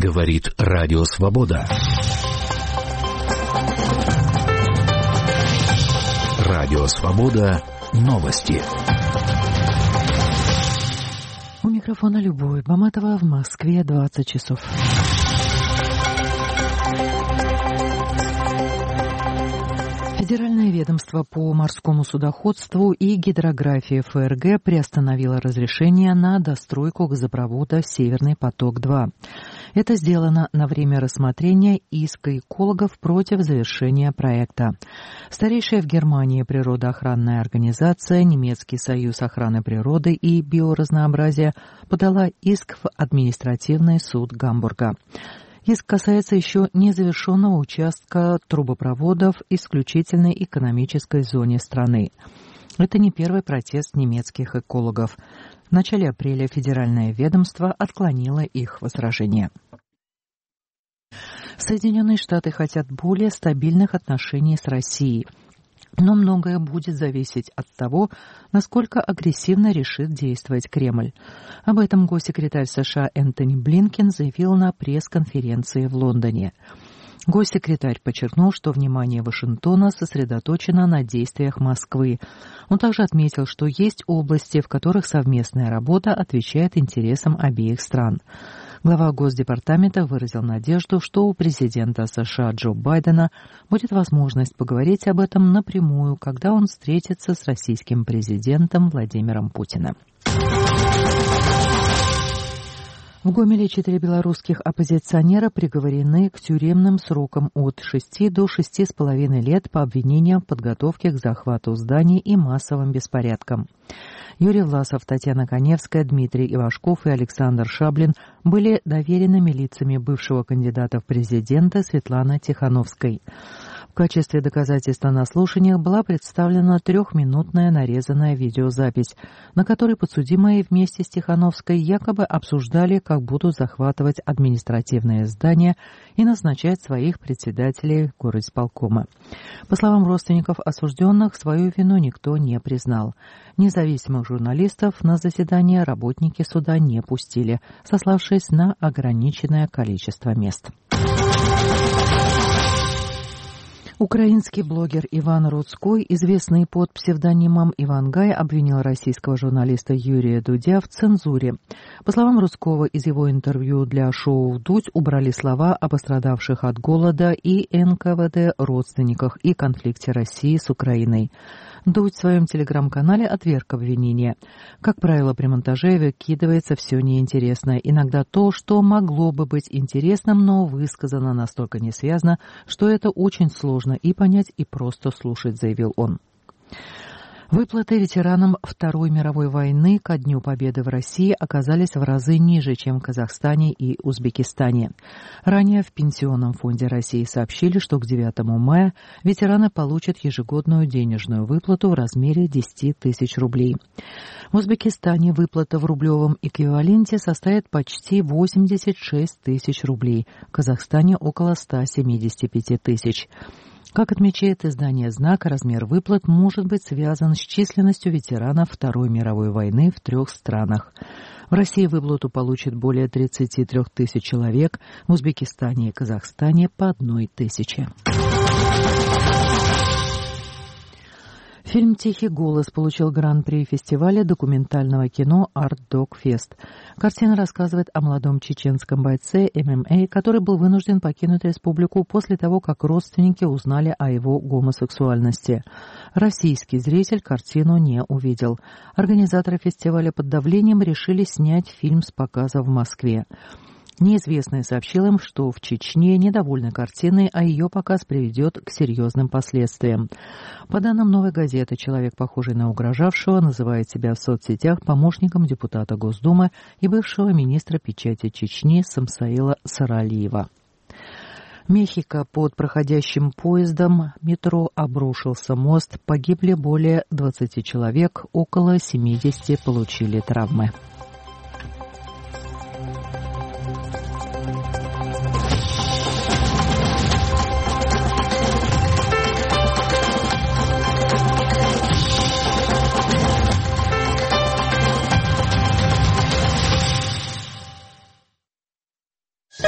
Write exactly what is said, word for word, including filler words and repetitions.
Говорит Радио Свобода. Радио Свобода. Новости. У микрофона Любовь Баматова. В Москве двадцать часов. Федеральное ведомство по морскому судоходству и гидрографии ФРГ приостановило разрешение на достройку газопровода «Северный поток-два». Это сделано на время рассмотрения иска экологов против завершения проекта. Старейшая в Германии природоохранная организация «Немецкий союз охраны природы и биоразнообразия» подала иск в административный суд Гамбурга. Иск касается еще незавершенного участка трубопроводов в исключительной экономической зоне страны. Это не первый протест немецких экологов. В начале апреля федеральное ведомство отклонило их возражения. Соединенные Штаты хотят более стабильных отношений с Россией. Но многое будет зависеть от того, насколько агрессивно решит действовать Кремль. Об этом госсекретарь США Энтони Блинкен заявил на пресс-конференции в Лондоне. Госсекретарь подчеркнул, что внимание Вашингтона сосредоточено на действиях Москвы. Он также отметил, что есть области, в которых совместная работа отвечает интересам обеих стран. Глава Госдепартамента выразил надежду, что у президента США Джо Байдена будет возможность поговорить об этом напрямую, когда он встретится с российским президентом Владимиром Путиным. В Гомеле четыре белорусских оппозиционера приговорены к тюремным срокам от шести до шести с половиной лет по обвинениям в подготовке к захвату зданий и массовым беспорядкам. Юрий Власов, Татьяна Коневская, Дмитрий Ивашков и Александр Шаблин были доверенными лицами бывшего кандидата в президенты Светланы Тихановской. В качестве доказательства на слушаниях была представлена трехминутная нарезанная видеозапись, на которой подсудимые вместе с Тихановской якобы обсуждали, как будут захватывать административные здания и назначать своих председателей горисполкома. По словам родственников осужденных, свою вину никто не признал. Независимых журналистов на заседание работники суда не пустили, сославшись на ограниченное количество мест. Украинский блогер Иван Рудской, известный под псевдонимом Ивангай, обвинил российского журналиста Юрия Дудя в цензуре. По словам Рудского, из его интервью для шоу «Дудь» убрали слова о пострадавших от голода и эн ка вэ дэ родственниках и конфликте России с Украиной. Дудь в своем телеграм-канале отверг обвинение. Как правило, при монтаже выкидывается все неинтересное. Иногда то, что могло бы быть интересным, но высказано настолько несвязно, что это очень сложно и понять, и просто слушать, заявил он. Выплаты ветеранам Второй мировой войны ко Дню Победы в России оказались в разы ниже, чем в Казахстане и Узбекистане. Ранее в Пенсионном фонде России сообщили, что к девятому мая ветераны получат ежегодную денежную выплату в размере десять тысяч рублей. В Узбекистане выплата в рублевом эквиваленте составит почти восемьдесят шесть тысяч рублей, в Казахстане около ста семидесяти пяти тысяч. Как отмечает издание «Знак», размер выплат может быть связан с численностью ветеранов Второй мировой войны в трех странах. В России выплату получит более тридцати трёх тысяч человек, в Узбекистане и Казахстане по одной тысяче. Фильм «Тихий голос» получил гран-при фестиваля документального кино «Арт Док Фест». Картина рассказывает о молодом чеченском бойце эм эм а, который был вынужден покинуть республику после того, как родственники узнали о его гомосексуальности. Российский зритель картину не увидел. Организаторы фестиваля под давлением решили снять фильм с показа в Москве. Неизвестный сообщил им, что в Чечне недовольны картиной, а ее показ приведет к серьезным последствиям. По данным «Новой газеты», человек, похожий на угрожавшего, называет себя в соцсетях помощником депутата Госдумы и бывшего министра печати Чечни Самсаила Саралиева. В Мехико под проходящим поездом метро обрушился мост, погибли более двадцати человек, около семидесяти получили травмы.